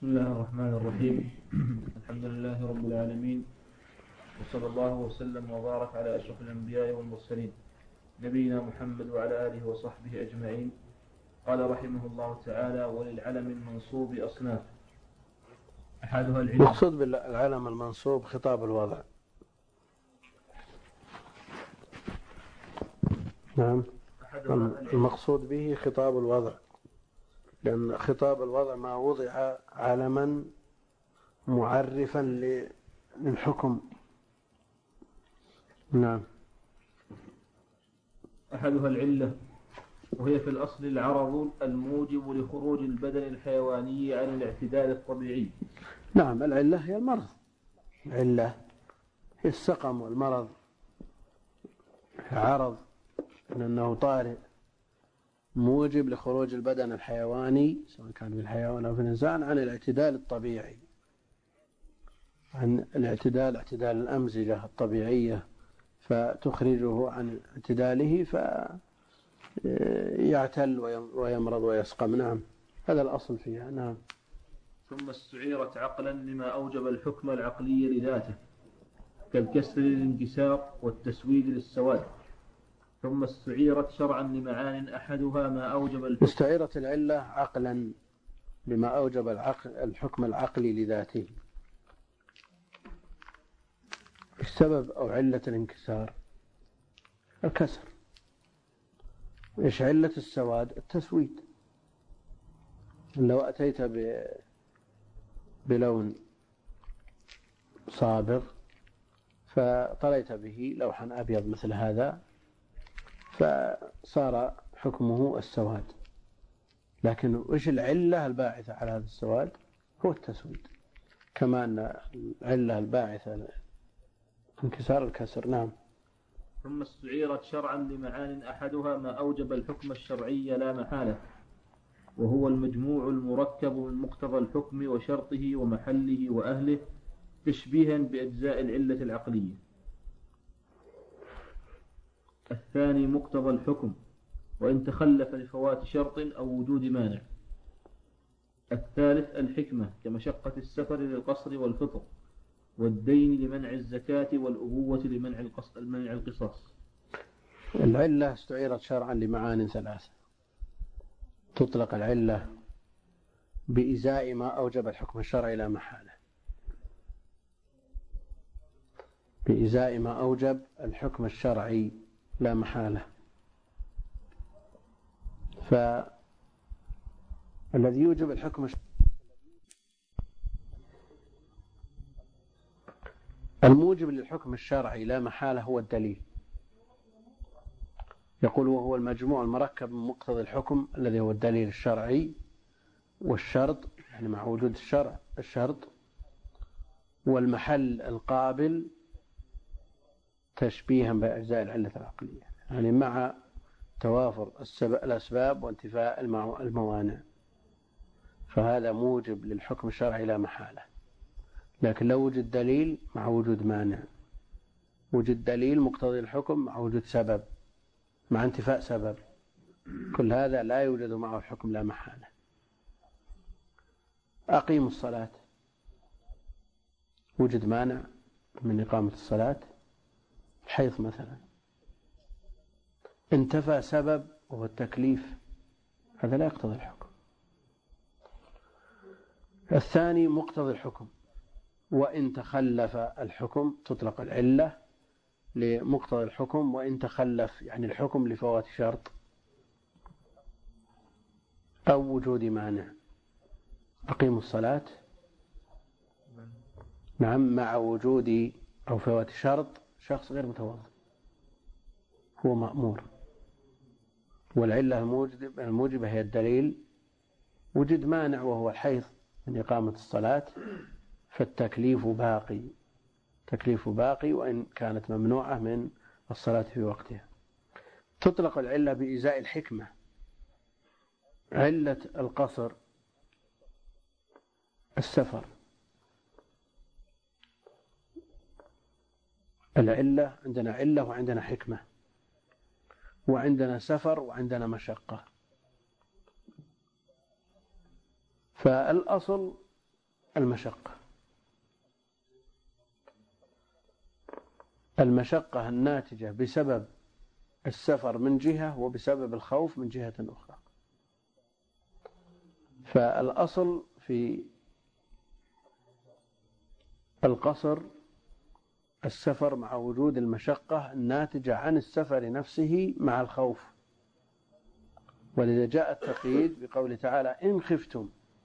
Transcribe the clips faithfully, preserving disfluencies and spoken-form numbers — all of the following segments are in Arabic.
بسم الله الرحمن الرحيم. الحمد لله رب العالمين، وصلى الله وسلم وبارك على أشرف الأنبياء والمرسلين نبينا محمد وعلى آله وصحبه أجمعين. قال رحمه الله تعالى: وللعلم المنصوب أصناف، أحدها العلم. مقصود بالعلم المنصوب خطاب الوضع. نعم، المقصود به خطاب الوضع، لأن خطاب الوضع ما وضع علما معرفا للحكم. نعم. أحدها العلة، وهي في الأصل العرض الموجب لخروج البدن الحيواني عن الاعتدال الطبيعي. نعم، العلة هي المرض، العلة هي السقم والمرض، عرض لأنه طارئ موجب لخروج البدن الحيواني سواء كان في الحيوان أو في الإنسان عن الاعتدال الطبيعي، عن الاعتدال اعتدال الأمزجة الطبيعية، فتخرجه عن اعتداله فيعتل ويمرض ويسقم. نعم، هذا الأصل فيها. نعم. ثم استعيرت عقلا لما أوجب الحكم العقلي لذاته، كالكسر للانكسار والتسويد للسواد. ثم استعيرت شرعا لمعان أحدها ما أوجب الحكم. استعيرت العلة عقلا لما أوجب العقل الحكم العقلي لذاته. السبب أو علة الانكسار الكسر. إيش علة السواد؟ التسويد. لو أتيت بلون صابغ فطليت به لوحا أبيض مثل هذا فصار حكمه السواد، لكن إيش العلة الباعثة على هذا السواد؟ هو التسويد، كما أن العلة الباعثة انكسار الكسر. نعم. ثم استعيرت شرعا لمعان أحدها ما أوجب الحكم الشرعي لا محالة، وهو المجموع المركب من مقتضى الحكم وشرطه ومحله وأهله، تشبيها بأجزاء العلة العقلية. الثاني مقتضى الحكم، وإن تخلف لفوات شرط أو وجود مانع. الثالث الحكمة، كمشقة السفر للقصر والفطر، والدين لمنع الزكاة، والأبوة لمنع المنع القصاص. العلة استعيرت شرعا لمعان ثلاثة. تطلق العلة بإزاء ما أوجب الحكم الشرعي لا محالة، بإزاء ما أوجب الحكم الشرعي لا محالة. فالذي يوجب الحكم الموجب للحكم الشرعي لا محالة هو الدليل. يقول: وهو المجموع المركب من مقتضى الحكم الذي هو الدليل الشرعي، والشرط يعني مع وجود الشرع الشرط، والمحل القابل تشبيها بأجزاء العلة العقلية، يعني مع توافر الأسباب وانتفاء الموانع، فهذا موجب للحكم الشرعي لا محالة. لكن لو وجد دليل مع وجود مانع، وجد دليل مقتضي الحكم مع وجود سبب مع انتفاء سبب، كل هذا لا يوجد معه الحكم لا محالة. أقيموا الصلاة، وجد مانع من إقامة الصلاة، الحيض مثلا، انتفى سبب وهو التكليف، هذا لا يقتضي الحكم. الثاني مقتضي الحكم، وإن تخلف الحكم تطلق العلة لمقتضى الحكم، وإن تخلف يعني الحكم لفوات شرط أو وجود مانع. أقيموا الصلاة، نعم، مع وجود أو فوات شرط شخص غير متوضئ هو مأمور، والعلة الموجبة هي الدليل. وجد مانع وهو الحيض من إقامة الصلاة، فالتكليف باقي، تكليف باقي وإن كانت ممنوعة من الصلاة في وقتها. تطلق العلة بإزاء الحكمة. علة القصر السفر، العلة عندنا علة وعندنا حكمة، وعندنا سفر وعندنا مشقة. فالأصل المشقة. المشقة الناتجة بسبب السفر من جهة وبسبب الخوف من جهة أخرى. فالأصل في القصر السفر مع وجود المشقة الناتجة عن السفر نفسه مع الخوف، ولذا جاء التقييد بقوله تعالى إن خفتم،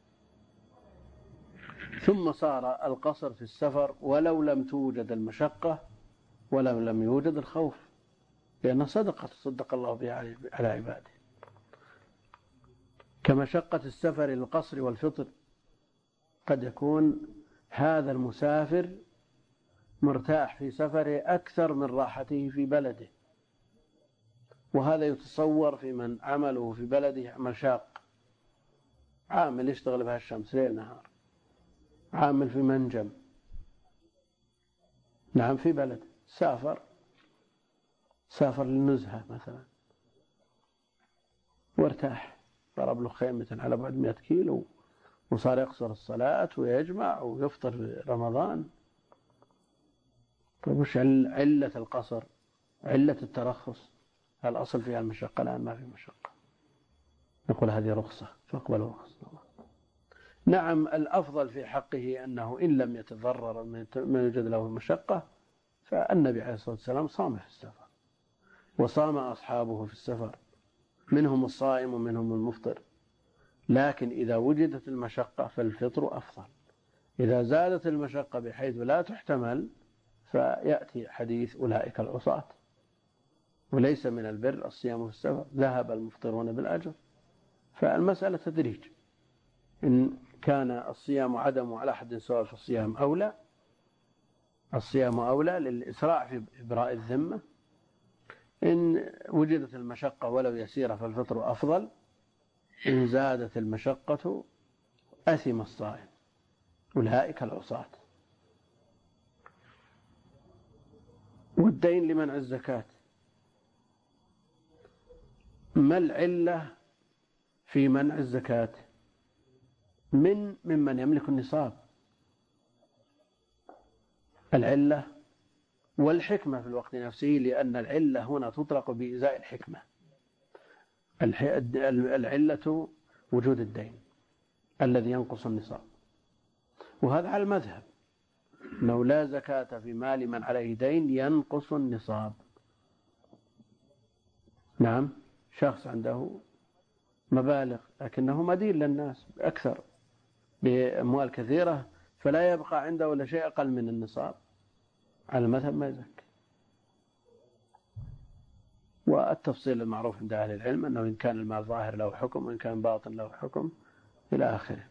ثم صار القصر في السفر ولو لم توجد المشقة ولو لم يوجد الخوف، لأنه صدقة صدق الله بها على عباده. كمشقة السفر للقصر والفطر، قد يكون هذا المسافر مرتاح في سفره أكثر من راحته في بلده، وهذا يتصور في من عمله في بلده عمل شاق، عامل يشتغل بها الشمس ليل نهار، عامل في منجم، نعم في بلد، سافر سافر للنزهة مثلا وارتاح، ضرب له خيمة على بعد مئة كيلو وصار يقصر الصلاة ويجمع ويفطر في رمضان. طيب وش علة القصر؟ علة الترخص. الأصل فيها المشقة، الآن ما في مشقة، نقول هذه رخصة فاقبلوا رخصة. نعم الأفضل في حقه أنه إن لم يتضرر من يوجد له المشقة، فالنبي عليه الصلاة والسلام صام في السفر وصام أصحابه في السفر، منهم الصائم ومنهم المفطر. لكن إذا وجدت المشقة فالفطر أفضل. إذا زادت المشقة بحيث لا تحتمل فيأتي حديث أولئك العصاة، وليس من البر الصيام في السفر، ذهب المفطرون بالأجر. فالمسألة تدريج، إن كان الصيام عدم على حد سواء في الصيام أولى، الصيام أولى للإسراع في إبراء الذمة. إن وجدت المشقة ولو يسيرة فالفطر أفضل. إن زادت المشقة أثم الصائم، أولئك العصاة. والدين لمنع الزكاة، ما العلة في منع الزكاة من ممن يملك النصاب؟ العلة والحكمة في الوقت نفسه، لأن العلة هنا تطلق بإزاء الحكمة. العلة وجود الدين الذي ينقص النصاب، وهذا على المذهب أنه لا زكاة في مال من عليه دين ينقص النصاب. نعم، شخص عنده مبالغ لكنه مدين للناس أكثر بأموال كثيرة، فلا يبقى عنده ولا شيء أقل من النصاب، على المذهب ما يزكي. والتفصيل المعروف عند أهل العلم أنه إن كان المال ظاهر له حكم وإن كان باطن له حكم إلى آخره.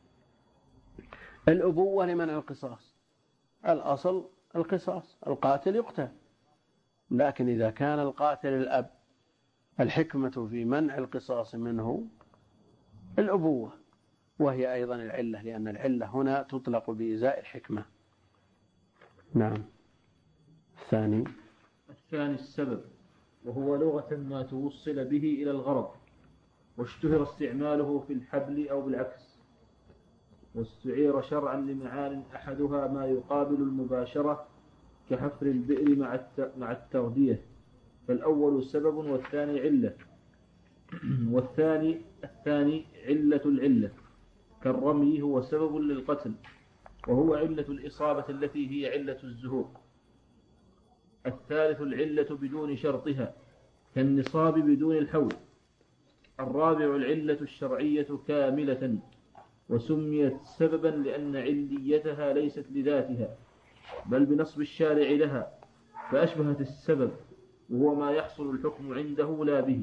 الأبوة لمنع القصاص، الأصل القصاص، القاتل يقتل، لكن إذا كان القاتل الأب، الحكمة في منع القصاص منه الأبوة، وهي أيضا العلة، لأن العلة هنا تطلق بإزاء الحكمة. نعم. الثاني الثاني السبب، وهو لغة ما توصل به إلى الغرض، واشتهر استعماله في الحبل أو بالعكس، واستعير شرعا لمعان أحدها ما يقابل المباشرة كحفر البئر مع التغذية، فالأول سبب والثاني علة. والثاني الثاني علة العلة، كالرمي هو سبب للقتل، وهو علة الإصابة التي هي علة الزهور. الثالث العلة بدون شرطها، كالنصاب بدون الحول. الرابع العلة الشرعية كاملة، وسميت سببا لأن عليتها ليست لذاتها بل بنصب الشارع لها، فأشبهت السبب، وهو ما يحصل الحكم عنده لا به.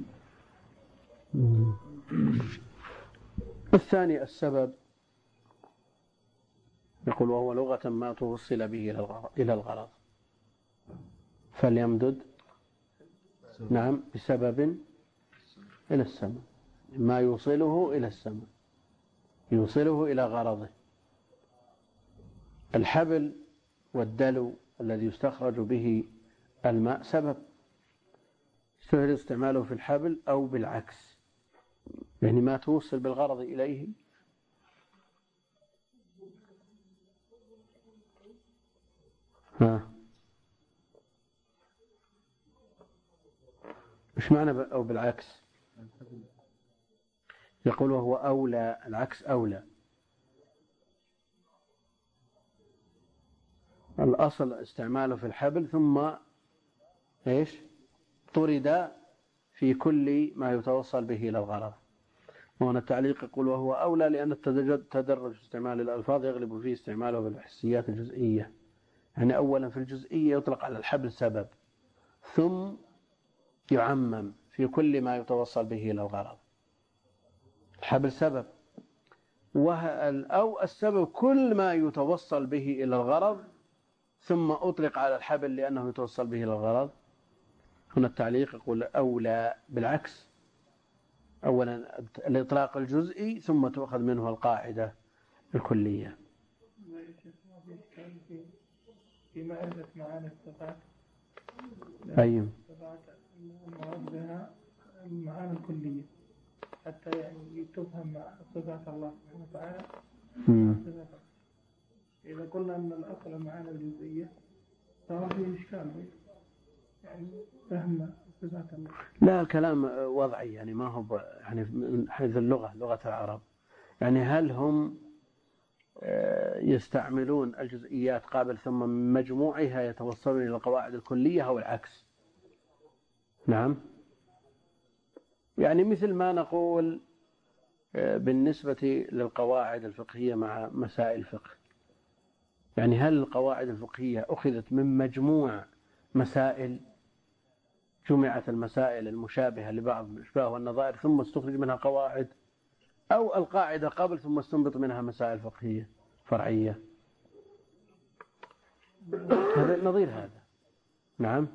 الثاني السبب، يقول وهو لغة ما توصل به إلى الغرض، فليمدد نعم بسبب إلى السماء، ما يوصله إلى السماء، يوصله إلى غرضه. الحبل والدلو الذي يستخرج به الماء سبب، سهل استعماله في الحبل أو بالعكس، يعني ما توصل بالغرض إليه ها مش معنى ب... أو بالعكس؟ يقول وهو أولى، العكس أولى. الأصل استعماله في الحبل ثم إيش طرد في كل ما يتوصل به إلى الغرض. وهنا التعليق يقول وهو أولى لأن التدرج في استعمال الألفاظ يغلب فيه استعماله بالحسيات الجزئية. يعني أولا في الجزئية يطلق على الحبل سبب، ثم يعمم في كل ما يتوصل به إلى الغرض. الحبل سبب، أو السبب كل ما يتوصل به إلى الغرض ثم أطلق على الحبل لأنه يتوصل به إلى الغرض. هنا التعليق يقول أولى بالعكس، أولا الإطلاق الجزئي ثم تؤخذ منه القاعدة الكلية. في معرفة معاني الصفات أيوة الصفات المراد بها المعاني الكلية حتى يعني تفهم صفات الله سبحانه وتعالى. إذا قلنا أن الأصل المعاني الجزئية صار فيه إشكال يعني فهم صفات الله. لا الكلام وضعي يعني ما هو يعني من حيث اللغة لغة العرب، يعني هل هم يستعملون الجزئيات قابل ثم من مجموعها يتوصلون إلى القواعد الكلية أو العكس؟ نعم، يعني مثل ما نقول بالنسبة للقواعد الفقهية مع مسائل الفقه، يعني هل القواعد الفقهية أخذت من مجموع مسائل، جمعت المسائل المشابهة لبعض الأشباه والنظائر ثم استخرج منها قواعد، أو القاعدة قبل ثم استنبط منها مسائل فقهية فرعية؟ هذا نظير هذا. نعم،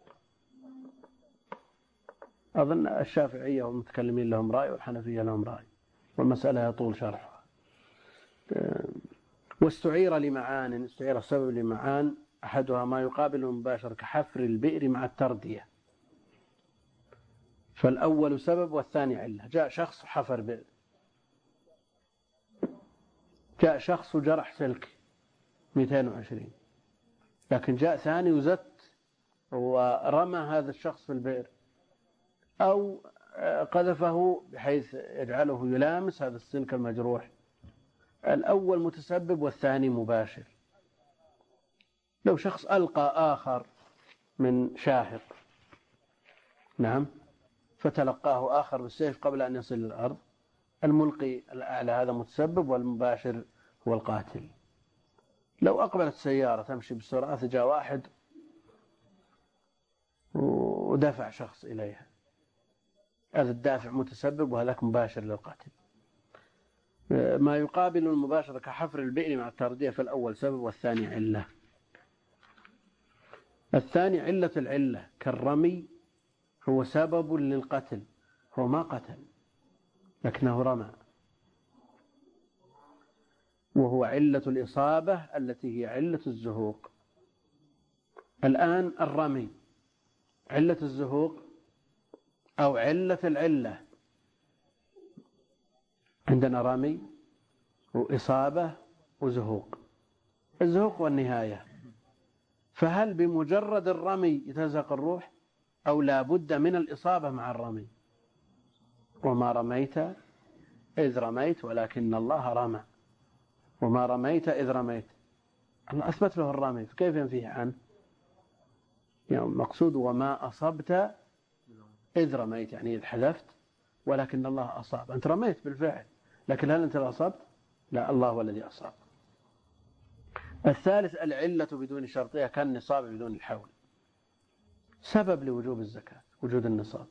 أظن الشافعية والمتكلمين لهم رأي والحنفية لهم رأي، والمسألة يطول شرحها. واستعير لمعان، استعير السبب لمعان أحدها ما يقابل المباشر كحفر البئر مع التردية. فالأول سبب والثاني علة. جاء شخص حفر بئر، جاء شخص وجرح سلك مئتين وعشرين، لكن جاء ثاني وزت ورمى هذا الشخص في البئر أو قذفه بحيث يجعله يلامس هذا السلك المجروح. الأول متسبب والثاني مباشر. لو شخص ألقى آخر من شاهق، نعم، فتلقاه آخر بالسيف قبل أن يصل للأرض، الملقي الأعلى هذا متسبب والمباشر هو القاتل. لو أقبلت سيارة تمشي بسرعة جاء واحد ودفع شخص إليها، هذا الدافع متسبب وهذاك مباشر للقاتل. ما يقابل المباشرة كحفر البئر مع التردية، فالأول سبب والثاني علة. الثاني علة العلة كالرمي هو سبب للقتل، هو ما قتل لكنه رمى، وهو علة الإصابة التي هي علة الزهوق. الآن الرمي علة الزهوق أو علة العلة. عندنا رمي وإصابة وزهوق. الزهوق والنهاية، فهل بمجرد الرمي يتزهق الروح أو لا بد من الإصابة مع الرمي؟ وما رميت إذ رميت ولكن الله رمى، وما رميت إذ رميت، الله أثبت له الرمي فكيف ينفيه عنه؟ يعني مقصود وما أصبت إذ رميت، يعني إذ حذفت ولكن الله أصاب. أنت رميت بالفعل لكن هل أنت أصبت؟ لا، الله هو الذي أصاب. الثالث العلة بدون شرطها كالنصاب بدون الحول. سبب لوجوب الزكاة وجود النصاب،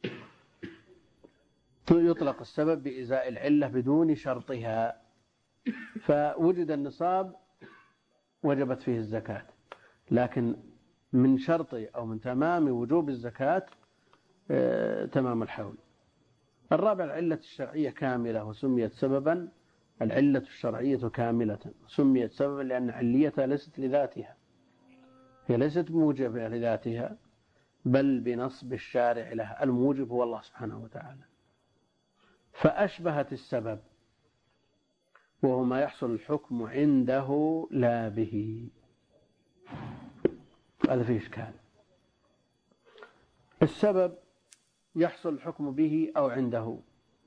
يطلق السبب بإزاء العلة بدون شرطها، فوجد النصاب وجبت فيه الزكاة، لكن من شرط أو من تمام وجوب الزكاة تمام الحول. الرابع العلة الشرعية كاملة وسميت سببا. العلة الشرعية كاملة سميت سببا لأن عليتها ليست لذاتها، هي ليست موجبة لذاتها بل بنصب الشارع لها. الموجب هو الله سبحانه وتعالى، فأشبهت السبب وهو ما يحصل الحكم عنده لا به. هذا فيه إشكال. السبب يحصل الحكم به أو عنده،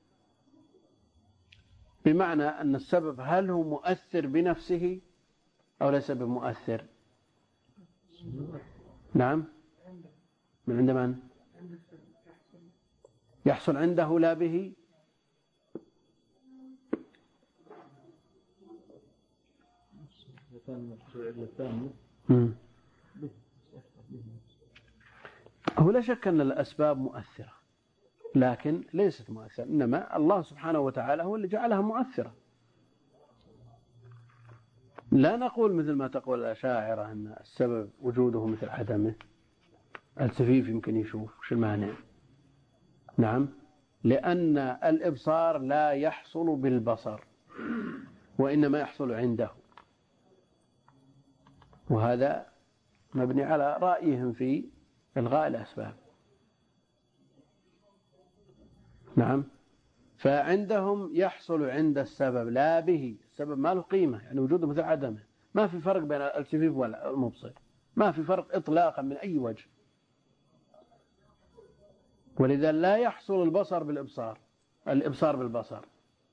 بمعنى أن السبب هل هو مؤثر بنفسه أو ليس بمؤثر؟ نعم، من عند من؟ يحصل عنده لا به. هو لا شك أن الأسباب مؤثرة، لكن ليست مؤثرة، إنما الله سبحانه وتعالى هو اللي جعلها مؤثرة. لا نقول مثل ما تقول الأشاعرة أن السبب وجوده مثل عدمه. السفيف يمكن يشوف، وش المانع؟ نعم، لأن الإبصار لا يحصل بالبصر وإنما يحصل عنده، وهذا مبني على رأيهم في إلغاء الأسباب. نعم، فعندهم يحصل عند السبب لا به. السبب ما له قيمة، يعني وجوده مثل عدمه. ما في فرق بين السفيف والمبصر، ما في فرق إطلاقا من أي وجه. ولذا لا يحصل البصر بالإبصار، الإبصار بالبصر.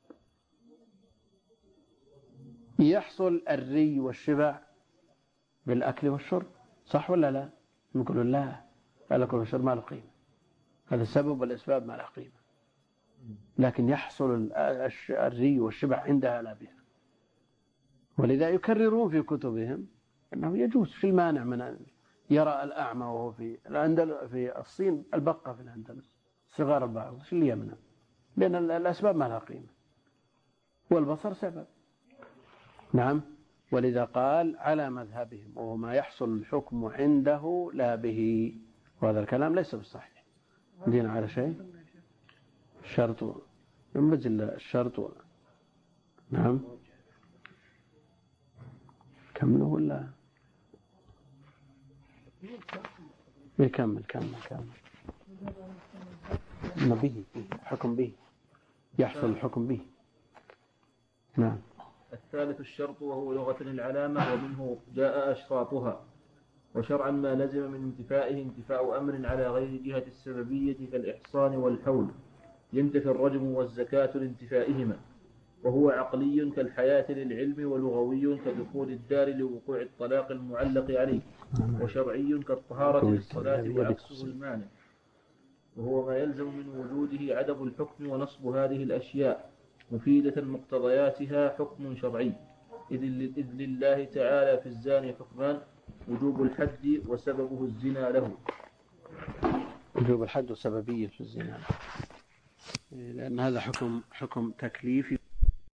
يحصل الري والشبع بالأكل والشرب، صح ولا لا؟ نقول لا، الأكل والشرب ما له قيمة، هذا السبب والأسباب ما له قيمة. لكن يحصل الري والشبع عندها لا بها. ولذا يكررون في كتبهم أنه يجوز. في المانع من أن يرى الأعمى وهو في الأندلس في الصين البقة في الأندلس صغار البعض، شو اللي يمنع؟ لأن الأسباب ما لها قيمة والبصر سبب. نعم، ولذا قال على مذهبهم وهو ما يحصل الحكم عنده لا به، وهذا الكلام ليس بالصحيح. دينا على شيء الشرط ينبذل الشرط. نعم، كمله ولا يكمل؟ كمل كمل. به حكم به، يحصل الحكم به. نعم. الثالث الشرط، وهو لغة العلامة، ومنه جاء أشراطها. وشرعا ما لزم من انتفائه انتفاء أمر على غير جهة السببية كالإحصان والحول، ينتفي الرجم والزكاة لانتفائهما. وهو عقلي كالحياة للعلم، ولغوي كدخول الدار لوقوع الطلاق المعلق عليه، وشرعي كالطهارة للصلاة وعكسه المانع. وهو ما يلزم من وجوده عدم الحكم ونصب هذه الأشياء مفيدة مقتضياتها حكم شرعي، إذ لله تعالى في الزاني حكمان: وجوب الحد وسببه الزنا له. وجوب الحد وسببية في الزنا، لأن هذا حكم حكم تكليفي